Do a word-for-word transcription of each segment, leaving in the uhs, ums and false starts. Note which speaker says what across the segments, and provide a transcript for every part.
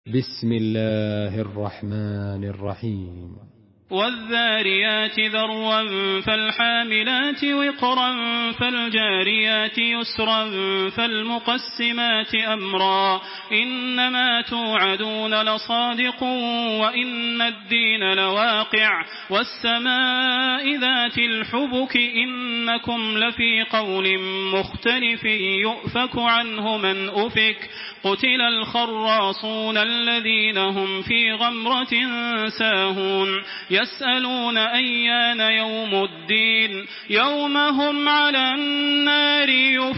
Speaker 1: بسم الله الرحمن الرحيم
Speaker 2: والذاريات ذروا فالحاملات وقرا فالجاريات يسرا فالمقسمات أمرا إنما توعدون لصادق وإن الدين لواقع والسماء ذات الحبك إنكم لفي قول مختلف يؤفك عنه من أفك قتل الخراصون الذين هم في غمرة ساهون يسألون أيان يوم الدين يوم هم على النار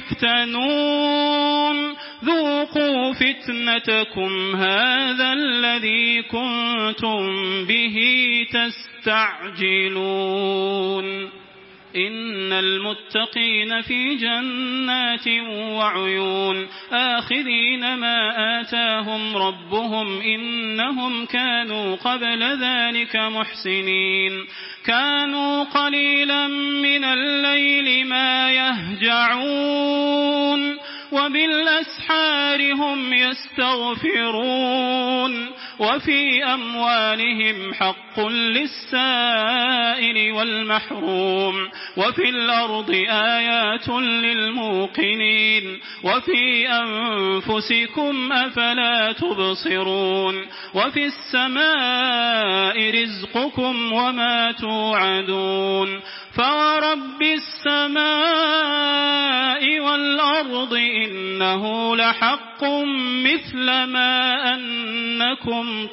Speaker 2: يفتنون ذوقوا فتنتكم هذا الذي كنتم به تستعجلون إن المتقين في جنات وعيون آخذين ما آتاهم ربهم إنهم كانوا قبل ذلك محسنين كانوا قليلا من الليل ما يهجعون وبالأسحار هم يستغفرون وفي أموالهم حق للسائل والمحروم وفي الأرض آيات للموقنين وفي أنفسكم أفلا تبصرون وفي السماء رزقكم وما توعدون فورب السماء والأرض إنه لحق مثل ما أنكم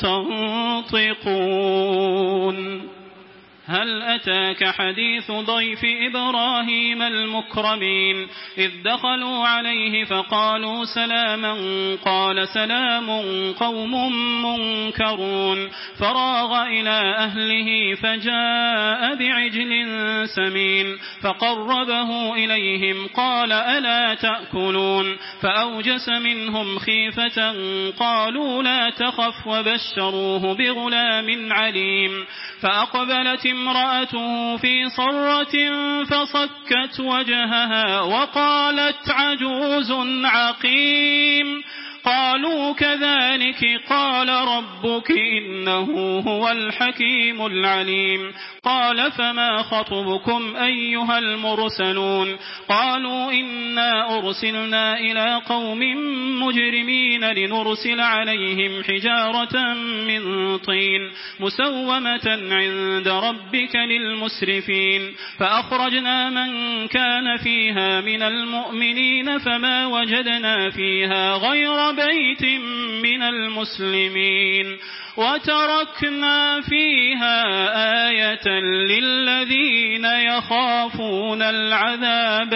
Speaker 2: تنطقون هل أتاك حديث ضيف إبراهيم المكرمين إذ دخلوا عليه فقالوا سلاما قال سلام قوم منكرون فراغ إلى أهله فجاء بعجل سمين فقربه إليهم قال ألا تأكلون فأوجس منهم خيفة قالوا لا تخف وبشروه بغلام عليم فأقبلت امرأته في صرة فصكت وجهها وقالت عجوز عقيم قالوا كذلك قال ربك إنه هو الحكيم العليم قال فما خطبكم أيها المرسلون قالوا إنا أرسلنا إلى قوم مجرمين لنرسل عليهم حجارة من طين مسومة عند ربك للمسرفين فأخرجنا من كان فيها من المؤمنين فما وجدنا فيها غير بيت من المسلمين وتركنا فيها آية للذين يخافون العذاب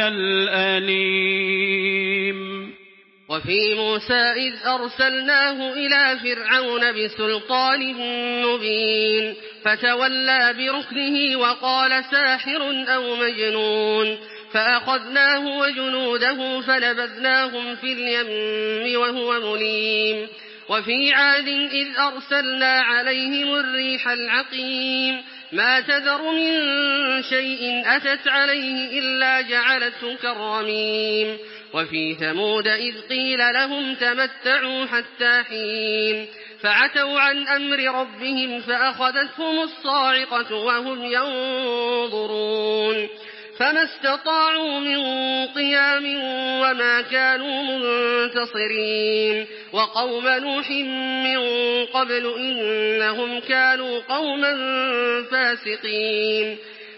Speaker 2: الأليم
Speaker 3: وفي موسى إذ أرسلناه إلى فرعون بسلطان مبين فتولى بركنه وقال ساحر أو مجنون فأخذناه وجنوده فنبذناهم في اليم وهو مليم وفي عاد إذ أرسلنا عليهم الريح العقيم ما تذر من شيء أتت عليه إلا جعلته كالرميم وفي ثمود إذ قيل لهم تمتعوا حتى حين فعتوا عن أمر ربهم فأخذتهم الصاعقة وهم ينظرون فما استطاعوا من قيام وما كانوا منتصرين وقوم نوح من قبل إنهم كانوا قوما فاسقين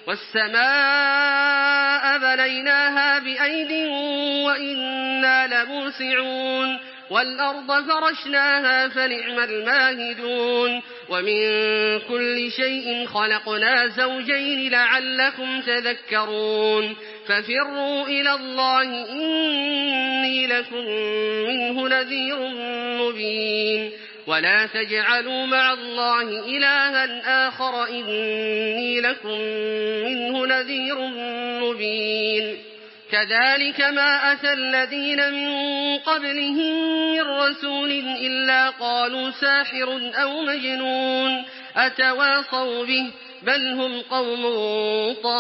Speaker 3: والسماء بنيناها بأيد وإنا لموسعون والأرض فرشناها فنعم الماهدون ومن كل شيء خلقنا زوجين لعلكم تذكرون ففروا إلى الله إني لكم منه نذير مبين ولا تجعلوا مع الله إلها آخر إني لكم منه نذير مبين كذلك ما أتى الذين من قبلهم من رسول إلا قالوا ساحر أو مجنون أتواصوا به بل هم قوم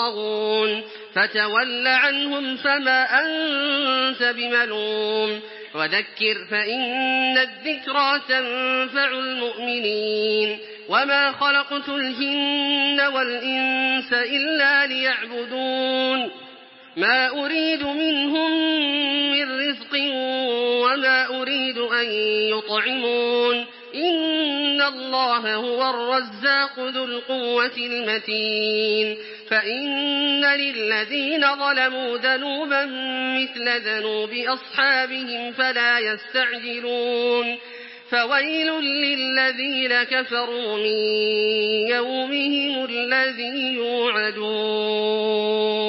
Speaker 3: طاغون فتول عنهم فما أنت بملوم وذكر فإن الذكرى تنفع المؤمنين وما خلقت الجن والإنس إلا ليعبدون ما أريد منهم من رزق وما أريد أن يطعمون إن الله هو الرزاق ذو القوة المتين فإن للذين ظلموا ذنوبا مثل ذنوب أصحابهم فلا يستعجلون فويل للذين كفروا من يومهم الذي يوعدون